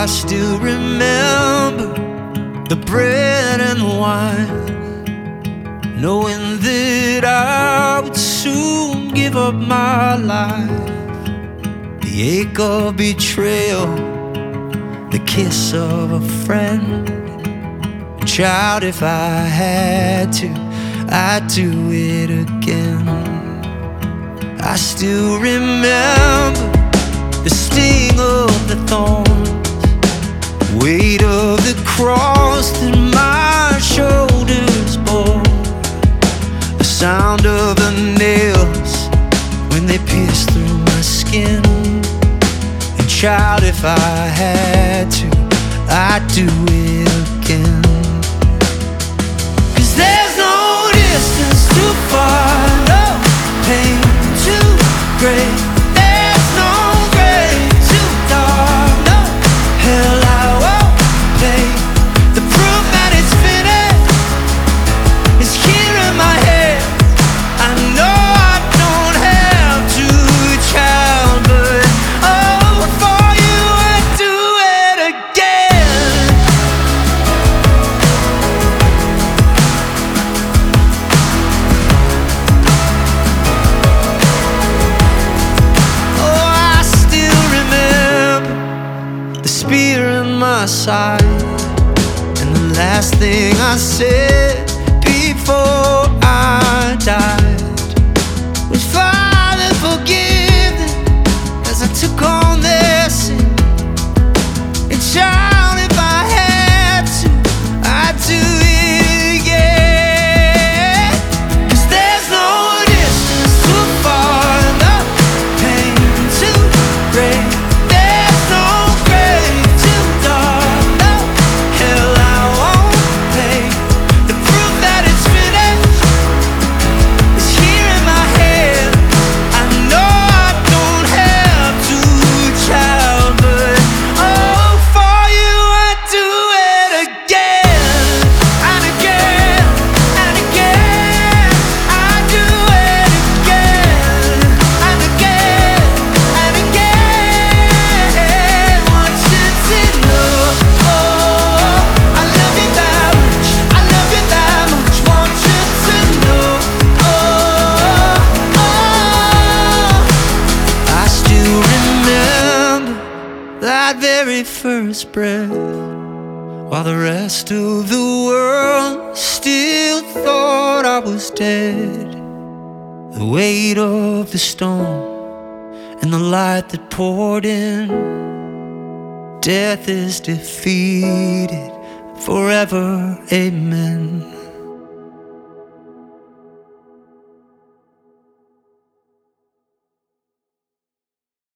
still remember the bread and wine, knowing that I would soon give up my life. The ache of betrayal, the kiss of a friend. Child, if I had to, I'd do it again. I still remember the sting of the thorns, weight of the cross that my shoulders bore, the sound of the nails when they pierced through my skin. And child, if I had to, I'd do it again. 'Cause there's no distance too far, no pain too great. There's no grave too dark, no hell I won't pay. The proof that it's finished is here in my head. I know I don't have to, child, but oh, for you I'd do it again. Oh, I still remember the spear in my side, and the last thing I said before I died was, Father, forgive them as I took on their sin. And child, if I had to, I'd do it again. 'Cause there's no distance too far, no pain too great. There's no grave too dark, no hell I won't pay. The proof that it's finished is here in my head. I know I don't have to, child, but oh, for you I'd do it again and again and again. I'd do it again and again and again. Want you to know, oh, I love you that much, I love you that much. Want you to know, oh, I still remember that very first breath, while the rest of the world still thought I was dead. The weight of the storm and the light that poured in. Death is defeated forever, amen.